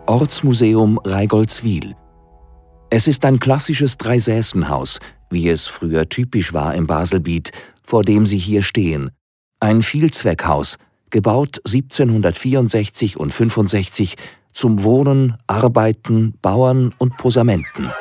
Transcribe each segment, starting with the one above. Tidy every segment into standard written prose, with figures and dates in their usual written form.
Ortsmuseum Reigoldswil. Es ist ein klassisches Dreisäsenhaus, wie es früher typisch war im Baselbiet, vor dem Sie hier stehen. Ein Vielzweckhaus, gebaut 1764 und 65 zum Wohnen, Arbeiten, Bauern und Posamenten.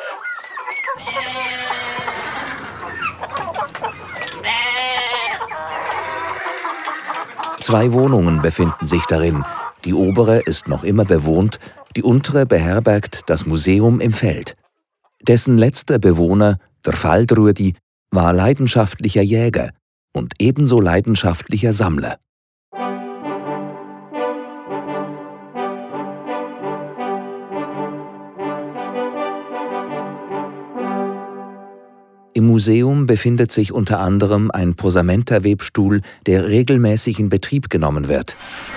Zwei Wohnungen befinden sich darin. Die obere ist noch immer bewohnt, die untere beherbergt das Museum im Feld. Dessen letzter Bewohner, der Faldrudi, war leidenschaftlicher Jäger und ebenso leidenschaftlicher Sammler. Im Museum befindet sich unter anderem ein Posamenta-Webstuhl, der regelmäßig in Betrieb genommen wird.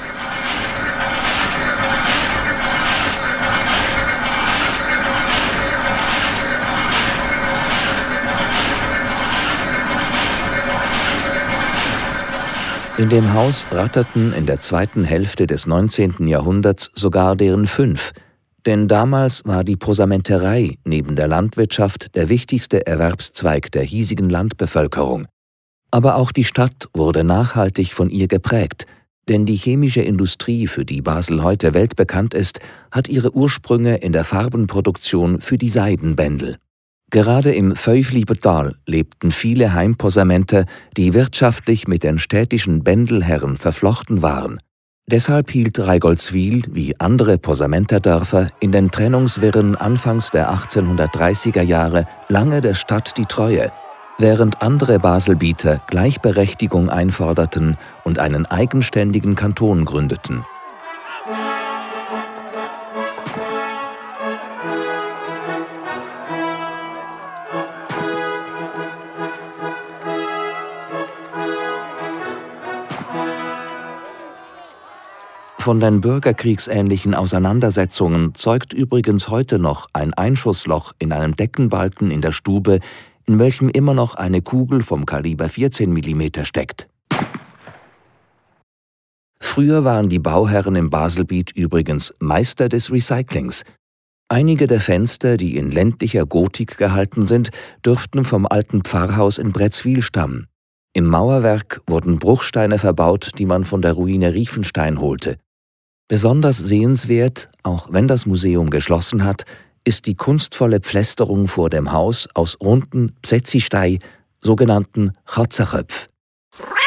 In dem Haus ratterten in der zweiten Hälfte des 19. Jahrhunderts sogar deren 5, denn damals war die Posamenterei neben der Landwirtschaft der wichtigste Erwerbszweig der hiesigen Landbevölkerung. Aber auch die Stadt wurde nachhaltig von ihr geprägt, denn die chemische Industrie, für die Basel heute weltbekannt ist, hat ihre Ursprünge in der Farbenproduktion für die Seidenbändel. Gerade im Vögflibertal lebten viele Heimposamenter, die wirtschaftlich mit den städtischen Bändelherren verflochten waren. Deshalb hielt Reigoldswil, wie andere Posamenterdörfer, in den Trennungswirren anfangs der 1830er Jahre lange der Stadt die Treue, während andere Baselbieter Gleichberechtigung einforderten und einen eigenständigen Kanton gründeten. Von den bürgerkriegsähnlichen Auseinandersetzungen zeugt übrigens heute noch ein Einschussloch in einem Deckenbalken in der Stube, in welchem immer noch eine Kugel vom Kaliber 14 mm steckt. Früher waren die Bauherren im Baselbiet übrigens Meister des Recyclings. Einige der Fenster, die in ländlicher Gotik gehalten sind, dürften vom alten Pfarrhaus in Bretzwil stammen. Im Mauerwerk wurden Bruchsteine verbaut, die man von der Ruine Riefenstein holte. Besonders sehenswert, auch wenn das Museum geschlossen hat, ist die kunstvolle Pflästerung vor dem Haus aus runden Psetzistei, sogenannten Chatzerköpf.